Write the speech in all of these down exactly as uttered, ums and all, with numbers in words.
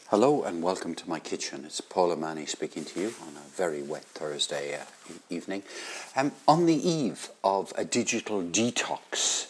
Hello and welcome to my kitchen. It's Paula Manny speaking to you on a very wet Thursday uh, e- evening. Um, on the eve of a digital detox.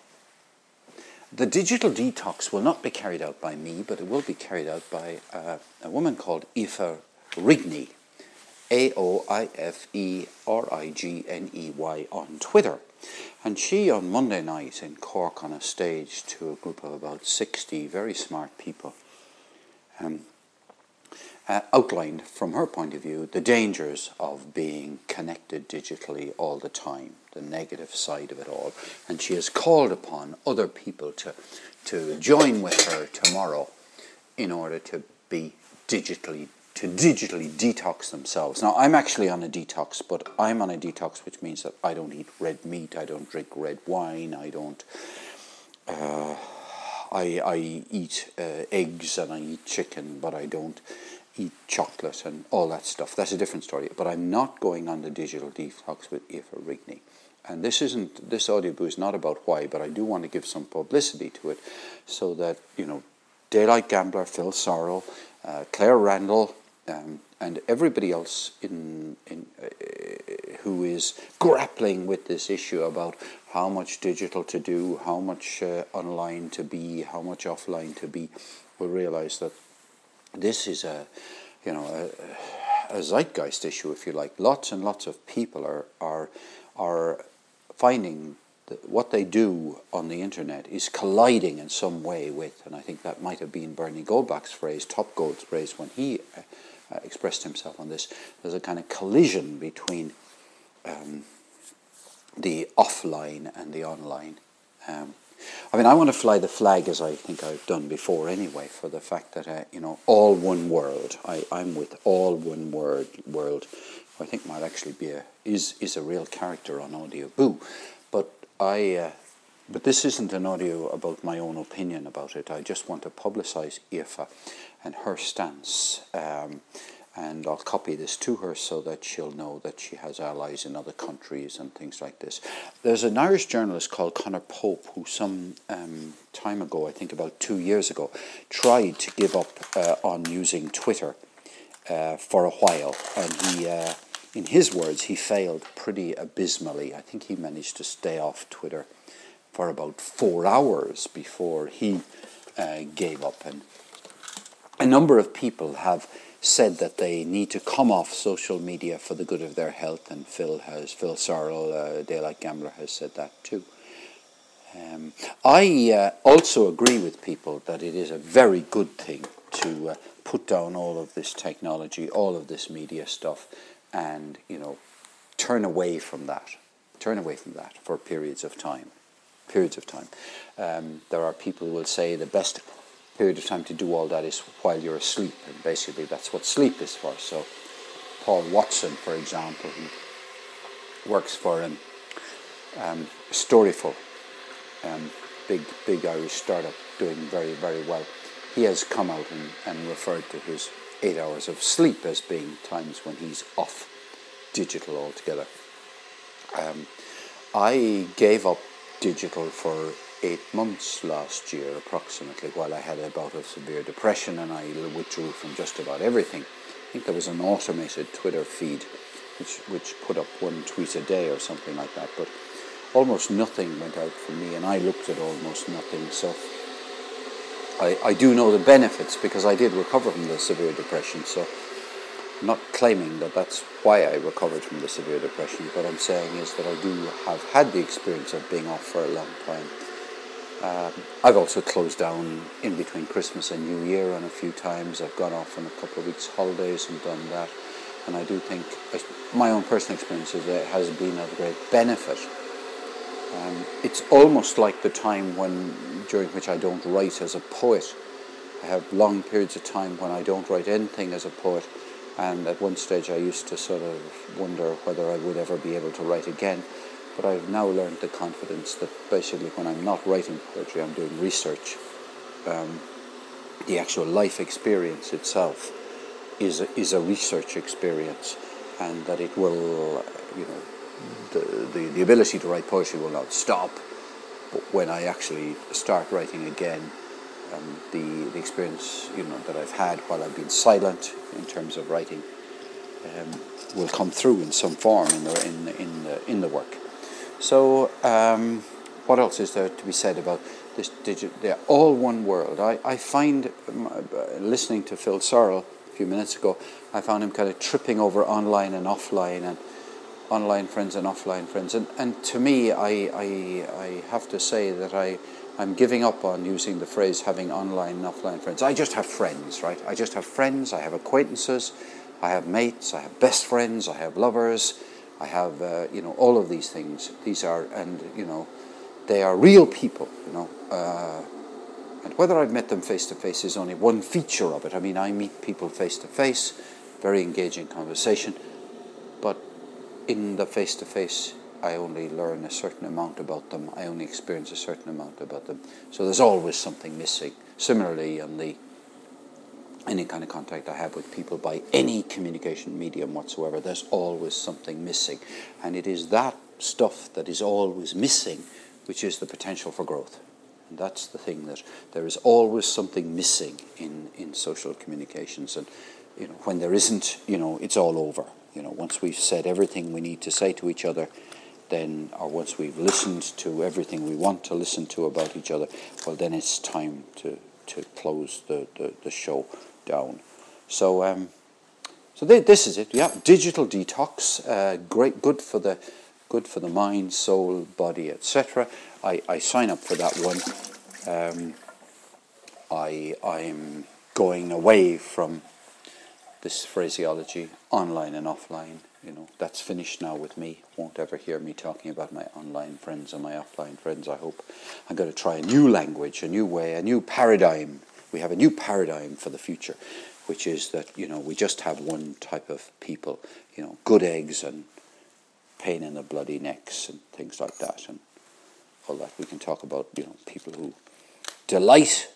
The digital detox will not be carried out by me, but it will be carried out by uh, a woman called Aoife Rigney, A O I F E R I G N E Y on Twitter. And she, on Monday night in Cork on a stage to a group of about sixty very smart people, um, uh, outlined from her point of view the dangers of being connected digitally all the time, the negative side of it all. And she has called upon other people to, to join with her tomorrow in order to be digitally to digitally detox themselves. Now, I'm actually on a detox, but I'm on a detox which means that I don't eat red meat, I don't drink red wine, I don't... Uh, I, I eat uh, eggs and I eat chicken, but I don't eat chocolate and all that stuff. That's a different story. But I'm not going on the digital detox with Aoife Rigney. And this isn't this audioboo is not about why, but I do want to give some publicity to it so that, you know, Daylight Gambler, Phil Sorrell, uh, Claire Randall, um, and everybody else in in uh, who is grappling with this issue about how much digital to do, how much uh, online to be, how much offline to be, will realize that this is a, you know, a, a zeitgeist issue, if you like. Lots and lots of people are are are finding that what they do on the internet is colliding in some way with, and I think that might have been Bernie Goldbach's phrase, Top Gold's phrase, when he uh, uh, expressed himself on this. There's a kind of collision between um, the offline and the online. Um, I mean, I want to fly the flag, as I think I've done before anyway, for the fact that, uh, you know, all one world. I, I'm with all one word, world, who I think might actually be a, is, is a real character on Audioboo. But I, uh, but this isn't an audio about my own opinion about it. I just want to publicise Aoife and her stance. Um, and I'll copy this to her so that she'll know that she has allies in other countries and things like this. There's an Irish journalist called Conor Pope who some um, time ago, I think about two years ago, tried to give up uh, on using Twitter uh, for a while. And he, uh, in his words, he failed pretty abysmally. I think he managed to stay off Twitter for about four hours before he uh, gave up. And a number of people have said that they need to come off social media for the good of their health, and Phil has Phil Sorrell, uh, Daylight Gambler, has said that too. Um, I uh, also agree with people that it is a very good thing to uh, put down all of this technology, all of this media stuff, and, you know, turn away from that, turn away from that for periods of time. Periods of time. Um, there are people who will say the best period of time to do all that is while you're asleep, and basically that's what sleep is for. So Paul Watson, for example, who works for um, um, Storyful, um, big big Irish startup doing very, very well, he has come out and, and referred to his eight hours of sleep as being times when he's off digital altogether. Um, I gave up digital for eight months last year approximately, while I had a bout of severe depression, and I withdrew from just about everything. I think there was an automated Twitter feed which which put up one tweet a day or something like that, but almost nothing went out from me, and I looked at almost nothing. So I, I do know the benefits because I did recover from the severe depression, so I'm not claiming that that's why I recovered from the severe depression. What I'm saying is that I do have had the experience of being off for a long time. Um, I've also closed down in between Christmas and New Year on a few times. I've gone off on a couple of weeks' holidays and done that. And I do think my own personal experience is that it has been of great benefit. Um, it's almost like the time when during which I don't write as a poet. I have long periods of time when I don't write anything as a poet. And at one stage I used to sort of wonder whether I would ever be able to write again. But I've now learned the confidence that basically when I'm not writing poetry, I'm doing research. Um, the actual life experience itself is a, is a research experience, and that it will, you know, the, the, the ability to write poetry will not stop. But when I actually start writing again, um, the, the experience, you know, that I've had while I've been silent in terms of writing um, will come through in some form in the in in the in the work. So, um, what else is there to be said about this digital? They're all one world. I I find um, uh, listening to Phil Searle a few minutes ago, I found him kind of tripping over online and offline and online friends and offline friends. And and to me, I I I have to say that I. I'm giving up on using the phrase having online and offline friends. I just have friends, right? I just have friends, I have acquaintances, I have mates, I have best friends, I have lovers, I have, uh, you know, all of these things. These are, and, you know, they are real people, you know. Uh, and whether I've met them face-to-face is only one feature of it. I mean, I meet people face-to-face, very engaging conversation, but in the face-to-face, I only learn a certain amount about them. I only experience a certain amount about them. So there's always something missing. Similarly, on the any kind of contact I have with people by any communication medium whatsoever, there's always something missing. And it is that stuff that is always missing which is the potential for growth. And that's the thing, that there is always something missing in, in social communications. And you know, when there isn't, you know, it's all over. You know, once we've said everything we need to say to each other, then, or once we've listened to everything we want to listen to about each other, well, then it's time to, to close the, the, the show down. So, um, so they, this is it. Yeah, digital detox, uh, great, good for the, good for the mind, soul, body, et cetera. I, I sign up for that one. Um, I I'm going away from this phraseology, online and offline. You know, that's finished now with me. Won't ever hear me talking about my online friends and my offline friends, I hope. I'm going to try a new language, a new way, a new paradigm. We have a new paradigm for the future, which is that, you know, we just have one type of people, you know, good eggs and pain in the bloody necks and things like that, and all that. We can talk about, you know, people who delight.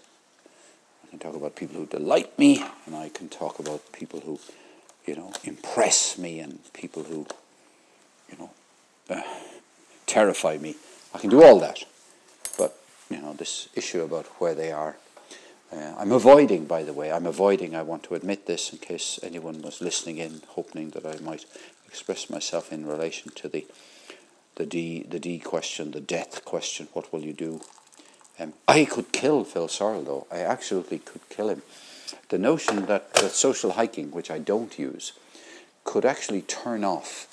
I can talk about people who delight me, and I can talk about people who, you know, impress me, and people who, you know, uh, terrify me. I can do all that. But, you know, this issue about where they are, uh, I'm avoiding, by the way, I'm avoiding, I want to admit this in case anyone was listening in, hoping that I might express myself in relation to the the D, the D question, the death question, what will you do? Um, I could kill Phil Searle, though. I absolutely could kill him. The notion that, that social hiking, which I don't use, could actually turn off,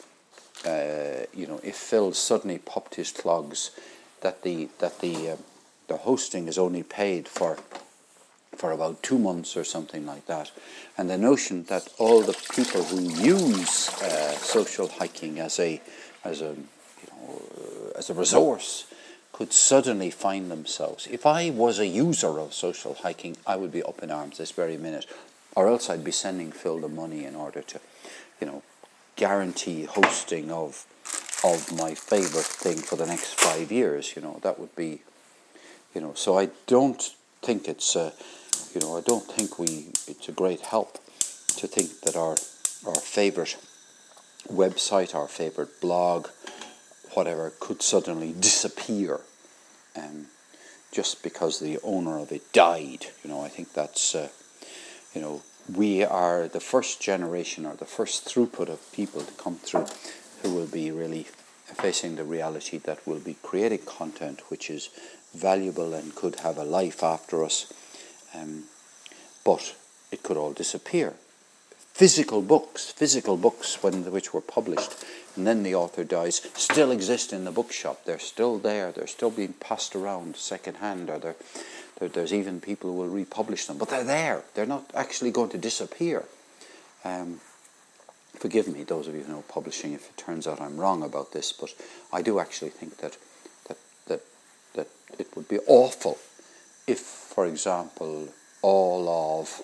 uh, you know, if Phil suddenly popped his clogs, that the that the uh, the hosting is only paid for for about two months or something like that, and the notion that all the people who use uh, social hiking as a as a you know uh, as a resource could suddenly find themselves. If I was a user of social hiking, I would be up in arms this very minute, or else I'd be sending Phil the money in order to, you know, guarantee hosting of of my favorite thing for the next five years. You know, that would be, you know. So I don't think it's, uh, you know, I don't think we. It's a great help to think that our our favorite website, our favorite blog, whatever, could suddenly disappear, um, just because the owner of it died. You know, I think that's, uh, you know, we are the first generation, or the first throughput of people to come through, who will be really facing the reality that we'll be creating content which is valuable and could have a life after us, um, but it could all disappear. Physical books, physical books when which were published, and then the author dies, still exist in the bookshop. They're still there. They're still being passed around second hand, or they're, they're, there's even people who will republish them. But they're there. They're not actually going to disappear. Um, forgive me, those of you who know publishing, if it turns out I'm wrong about this, but I do actually think that that that that it would be awful if, for example, all of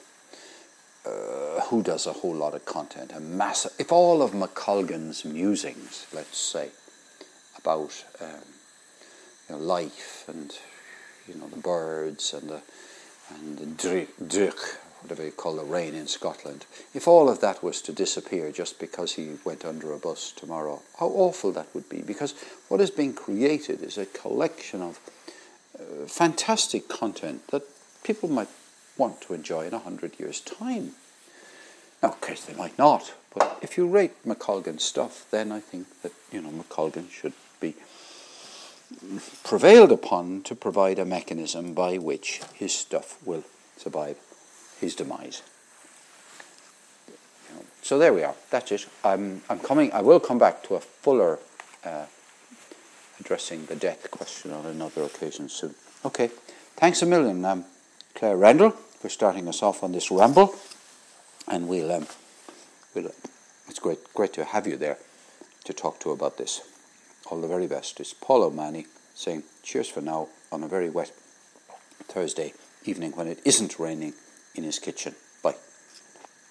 Uh, who does a whole lot of content, a massive, if all of McColgan's musings, let's say, about um, you know, life and, you know, the birds and the and the drych, whatever you call the rain in Scotland, if all of that was to disappear just because he went under a bus tomorrow, how awful that would be. Because what is being created is a collection of uh, fantastic content that people might want to enjoy in a hundred years' time. Now, of course, they might not. But if you rate McColgan's stuff, then I think that, you know, McColgan should be prevailed upon to provide a mechanism by which his stuff will survive his demise. You know, so there we are. That's it. I'm I'm coming. I will come back to a fuller uh, addressing the death question on another occasion soon. Okay. Thanks a million, um, Claire Randall, for starting us off on this ramble, and we'll um, we'll. It's great great to have you there to talk to about this. All the very best. It's Paul O'Mahony saying cheers for now on a very wet Thursday evening when it isn't raining in his kitchen.